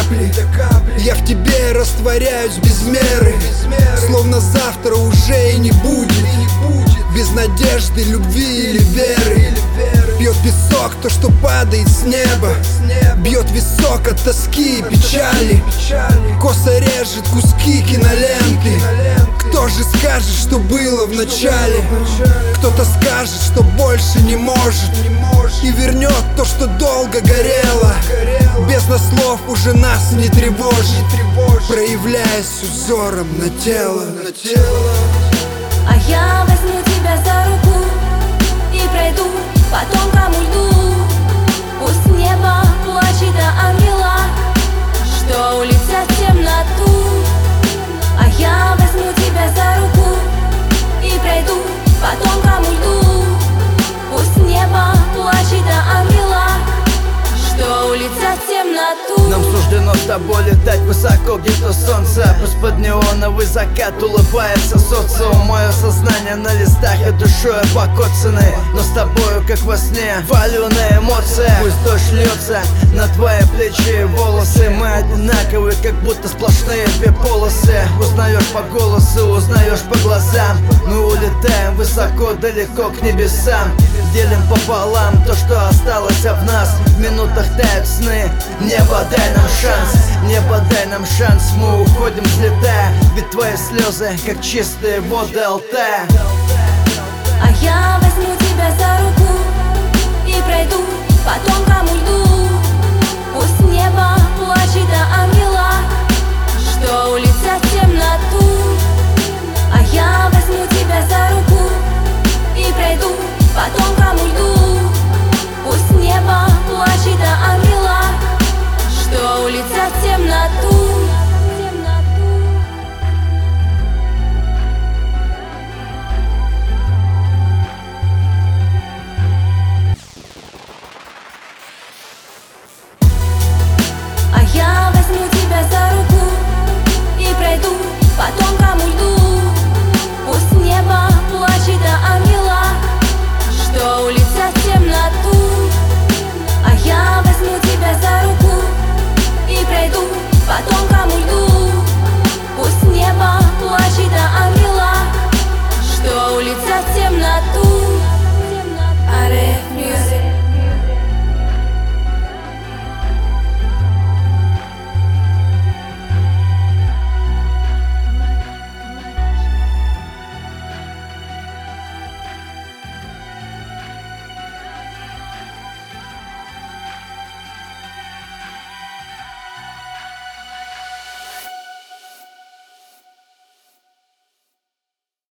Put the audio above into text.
капли. Я в тебе растворяюсь без меры, словно завтра уже и не будет. Без надежды, любви или веры. Пьет песок то, что падает с неба. Бьет висок от тоски и печали. Косо режет куски киноленты. Кто же скажет, что было в начале? Кто-то скажет, что больше не может, и вернет то, что долго горело. Бездна слов уже нас не тревожит, проявляясь узором на тело. А я возьму тебя за руку и пройду по тонкому льду. Пусть небо плачет о ангелах, что улетят в темноту. А я возьму тебя за руку и пройду по тонкому льду. Пусть небо плачет о ангелах, что улетят в темноту. Нам суждено с тобой летать высоко, где то солнце. Пусть под неоновый закат улыбается социум. Мое сознание на листах и душой покоцаны, но с тобою, как во сне, валюная эмоция. Пусть дождь льется на твои плечи и волосы. Мы одинаковые, как будто сплошные две полосы. Узнаешь по голосу, узнаешь по глазам. Мы улетаем высоко, далеко к небесам. Делим пополам то, что осталось в нас. В минутах тают сны. Небо, дай нам шанс, небо, дай нам шанс. Мы уходим, взлетая, ведь твои слезы, как чистые воды Алтая. А я возьму тебя за руку и пройду по тонкому льду. Пусть небо плачет о ангелах, что улетят в темноту.